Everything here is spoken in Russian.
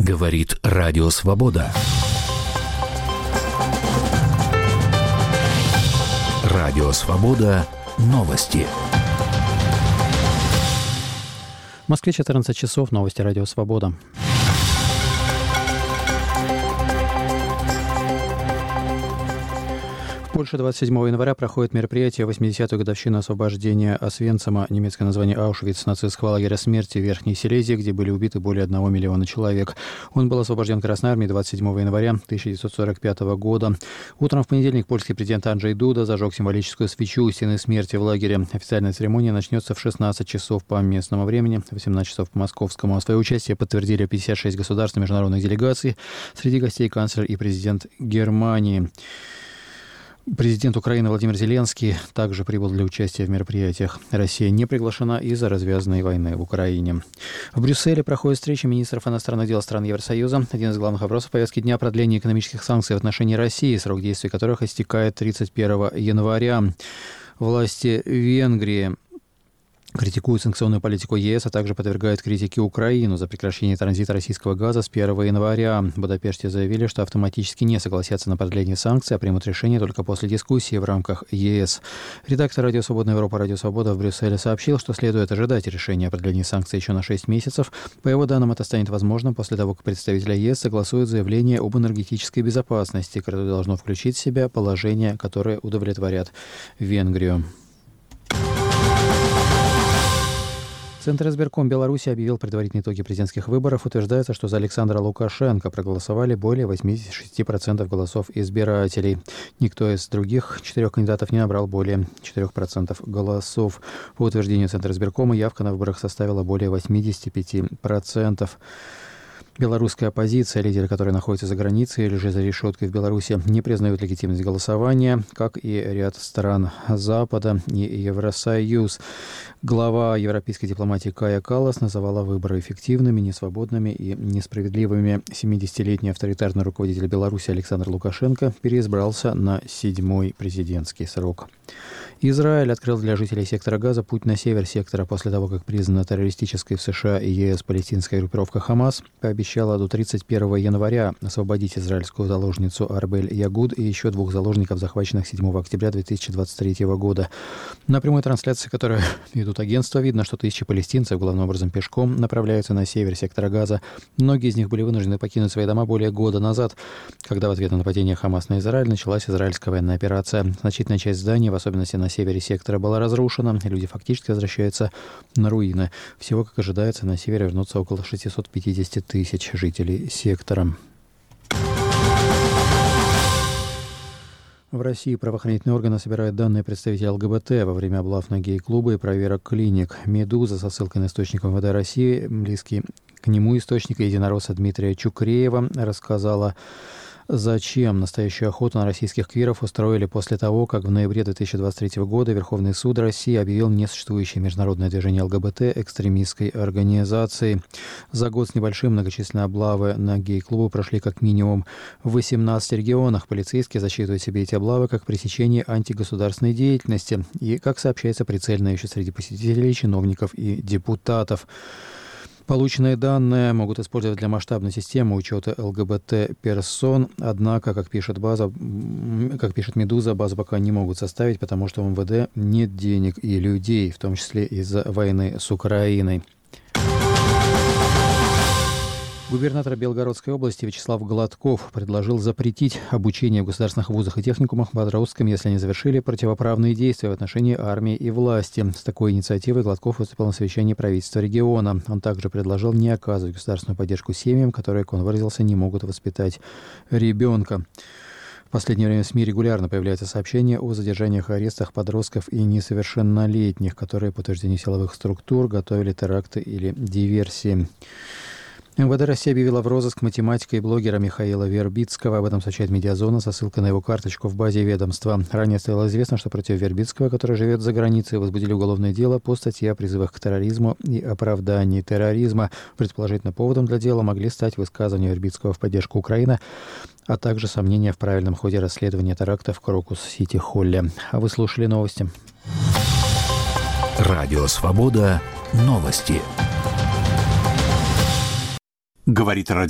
Говорит Радио Свобода. Радио Свобода. Новости. В Москве 14 часов. Новости Радио Свобода. В Польше 27 января проходит мероприятие 80-ю годовщину освобождения Освенцима, немецкое название Аушвиц, нацистского лагеря смерти в Верхней Силезии, где были убиты более 1 миллиона человек. Он был освобожден Красной армией 27 января 1945 года. Утром в понедельник польский президент Анджей Дуда зажег символическую свечу у стены смерти в лагере. Официальная церемония начнется в 16 часов по местному времени, 18 часов по московскому. Свое участие подтвердили 56 государств и международных делегаций. Среди гостей канцлер и президент Германии. Президент Украины Владимир Зеленский также прибыл для участия в мероприятиях. Россия не приглашена из-за развязанной войны в Украине. В Брюсселе проходит встреча министров иностранных дел стран Евросоюза. Один из главных вопросов повестки дня – продление экономических санкций в отношении России, срок действия которых истекает 31 января. Власти Венгрии критикуют санкционную политику ЕС, а также подвергают критике Украину за прекращение транзита российского газа с 1 января. В Будапеште заявили, что автоматически не согласятся на продление санкций, а примут решение только после дискуссии в рамках ЕС. Редактор «Радио Свободная Европа» «Радио Свобода» в Брюсселе сообщил, что следует ожидать решения о продлении санкций еще на 6 месяцев. По его данным, это станет возможным после того, как представители ЕС согласуют заявление об энергетической безопасности, которое должно включить в себя положения, которые удовлетворят Венгрию. Центр избирком Беларуси объявил предварительные итоги президентских выборов. Утверждается, что за Александра Лукашенко проголосовали более 86% голосов избирателей. Никто из других 4 кандидатов не набрал более 4% голосов. По утверждению Центра избиркома, явка на выборах составила более 85%. Белорусская оппозиция, лидеры которой находятся за границей или же за решеткой в Беларуси, не признают легитимность голосования, как и ряд стран Запада и Евросоюз. Глава европейской дипломатии Кая Каллас называла выборы эффективными, несвободными и несправедливыми. 70-летний авторитарный руководитель Беларуси Александр Лукашенко переизбрался на 7-й президентский срок. Израиль открыл для жителей сектора Газа путь на север сектора после того, как признана террористической в США и ЕС палестинская группировка «Хамас» пообещала до 31 января освободить израильскую заложницу Арбель Ягуд и еще 2 заложников, захваченных 7 октября 2023 года. На прямой трансляции, которую ведут агентства, видно, что тысячи палестинцев, главным образом пешком, направляются на север сектора Газа. Многие из них были вынуждены покинуть свои дома более года назад, когда в ответ на нападение Хамас на Израиль началась израильская военная операция. Значительная часть зданий, в особенности на севере сектора, была разрушена. Люди фактически возвращаются на руины. Всего, как ожидается, на север вернутся около 650 тысяч жителей сектора. В России правоохранительные органы собирают данные представителей ЛГБТ во время облав на гей-клубы и проверок клиник. «Медуза» со ссылкой на источник МВД России, близкий к нему источник единоросса Дмитрия Чукреева, рассказала, зачем настоящую охоту на российских квиров устроили после того, как в ноябре 2023 года Верховный суд России объявил несуществующее международное движение ЛГБТ экстремистской организацией. За год с небольшим многочисленные облавы на гей-клубы прошли как минимум в 18 регионах. Полицейские засчитывают себе эти облавы как пресечение антигосударственной деятельности и, как сообщается, прицельно ищут среди посетителей, чиновников и депутатов. Полученные данные могут использовать для масштабной системы учета ЛГБТ-персон, однако, как пишет «Медуза», базу пока не могут составить, потому что у МВД нет денег и людей, в том числе из-за войны с Украиной. Губернатор Белгородской области Вячеслав Гладков предложил запретить обучение в государственных вузах и техникумах подросткам, если они завершили противоправные действия в отношении армии и власти. С такой инициативой Гладков выступил на совещании правительства региона. Он также предложил не оказывать государственную поддержку семьям, которые, как он выразился, не могут воспитать ребенка. В последнее время в СМИ регулярно появляются сообщения о задержаниях и арестах подростков и несовершеннолетних, которые, по утверждению силовых структур, готовили теракты или диверсии. МВД России объявила в розыск математика и блогера Михаила Вербицкого. Об этом сообщает «Медиазона» со ссылкой на его карточку в базе ведомства. Ранее стало известно, что против Вербицкого, который живет за границей, возбудили уголовное дело по статье о призывах к терроризму и оправдании терроризма. Предположительно, поводом для дела могли стать высказывания Вербицкого в поддержку Украины, а также сомнения в правильном ходе расследования теракта в Крокус-Сити-Холле. А вы слушали новости. Радио Свобода. Новости. Говорит радио.